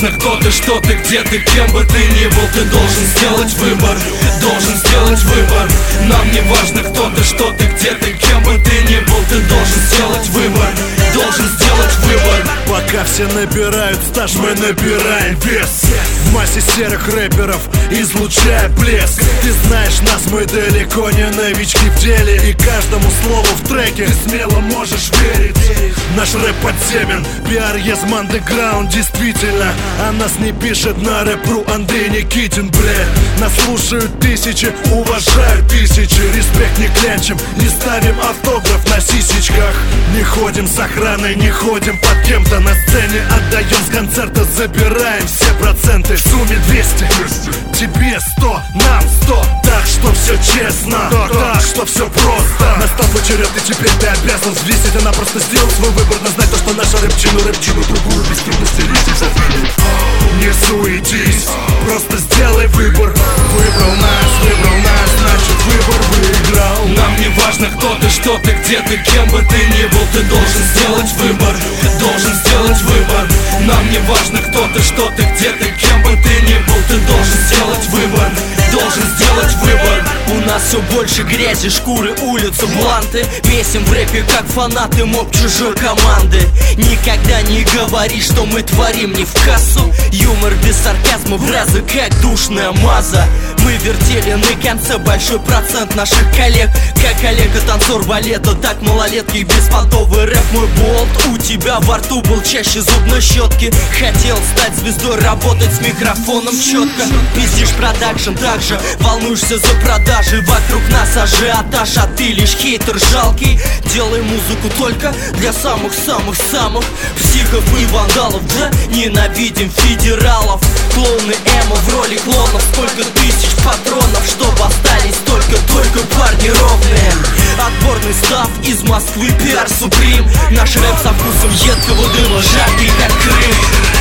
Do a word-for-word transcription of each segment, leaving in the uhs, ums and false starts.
важно, кто ты, что ты, где ты, кем бы ты ни был. Ты должен сделать выбор, должен сделать выбор. Нам не важно, кто ты, что ты, где ты, кем бы ты ни был. Ты должен сделать выбор, должен сделать выбор. Пока все набирают стаж, мы набираем вес. В массе серых рэперов излучая блеск. Ты знаешь нас, мы далеко не новички в деле. И каждому слову в треке ты смело можешь верить. Наш рэп подземен, пиар есть андеграунд, действительно. А нас не пишет на рэп.ру Андрей Никитин, бля. Нас слушают тысячи, уважают тысячи. Респект не клянчим, не ставим автограф на сисечках. Не ходим с охраной, не ходим под кем-то. На сцене отдаем с концерта, забираем все проценты. В сумме двести, тебе сто, нам сто. Так что все честно, так, так что все просто. Настал твой черед, и теперь ты обязан взвесить. Она просто сделал свой выбор, но знай то, что наша рэпчину, рэпчину другую без трудности решить зафилит. Не суетись, просто сделай выбор. Выбрал нас, выбрал нас, значит выбор выиграл. Нам не важно, кто ты, что ты, где ты, кем бы ты ни был. Ты должен сделать выбор, должен сделать выбор. Нам не важно, кто ты, что ты, где ты, кем бы ты ни был. Ты должен сделать выбор, должен сделать выбор. У нас все больше грязи, шкуры, улицы, бланты. Месим в рэпе, как фанаты моб чужой команды. Никогда не говори, что мы творим не в кассу. Юмор без сарказма, фразы как душная маза. Мы вертели на конце большой процент наших коллег. Как Олега, танцор балета, так малолетки, беспонтовый рэп. Мой болт у тебя во рту был чаще зубной щетки. Хотел стать звездой, работать с микрофоном четко. Пиздишь продакшн, также волнуешься за продажи. Вокруг нас ажиотаж, а ты лишь хейтер жалкий. Делай музыку только для самых-самых-самых психов и вандалов. Да, ненавидим федералов. Клоуны эмо в роли клонов. Сколько тысяч патронов, чтобы остались только-только парни ровные. Отборный став из Москвы, пиар Суприм. Наш рэп со вкусом едкого дыма, жаркий как Крым.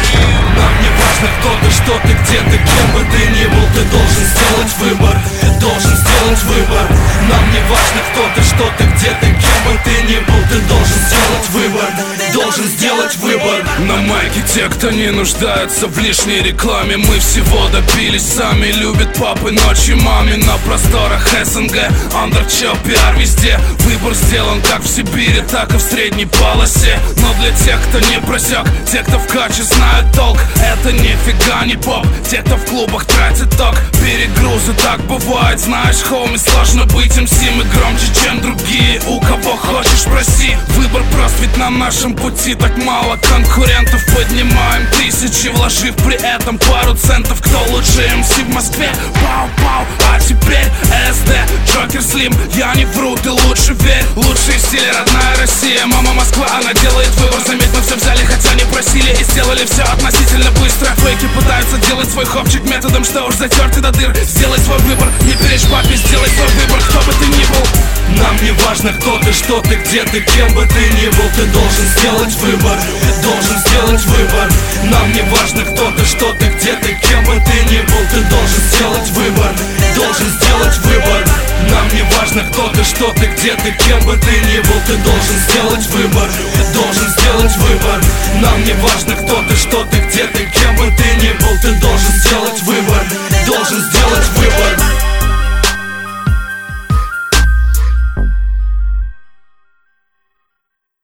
Нам не важно, кто ты, что ты, где ты, кем бы ты ни был. Ты должен сделать выбор, должен сделать выбор. Нам не важно, кто ты, что ты, где ты, кем бы ты ни был. Ты должен сделать выбор, должен сделать выбор. На майке те, кто не нуждается в лишней рекламе. Мы всего добились сами, любят папы ночью маме. На просторах СНГ, андерчел, пиар везде. Выбор сделан как в Сибири, так и в средней полосе. Но для тех, кто не просек, те, кто в каче знают толк, это нифига не поп. Те, кто в клубах тратит ток, перегрузы, так бывает. Знаешь, хоуми, сложно быть эм си. Мы громче, чем другие, у кого хочешь спроси. Выбор прост, ведь на нашем пути так мало конкурентов. Поднимаем тысячи, вложив при этом пару центов. Кто лучше эм си в Москве? Пау-пау, а теперь эс дэ, Джокер Слим. Я не вру, ты лучше верь. Лучшие в стиле, родная Россия. Мама Москва, она делает выбор. Заметь, мы все взяли, хотя не просили. И сделали все относительно быстро. Фейки пытаются делать свой хопчик методом, что уж затертый до дыр. Сделай свой выбор, не перечь папе, сделай свой выбор, кто бы ты ни был. Нам не важно, кто ты, что ты, где ты, кем бы ты ни был. Ты должен сделать выбор, должен сделать выбор. Нам не важно, кто ты, что ты, где ты, кем бы ты ни был. Ты должен сделать выбор, должен сделать выбор. Нам не важно, кто ты, что ты, где ты, кем бы ты ни был. Ты должен сделать выбор, должен сделать выбор. Нам не важно, кто ты, что ты, где ты, кем бы ты ни был. Ты должен сделать выбор.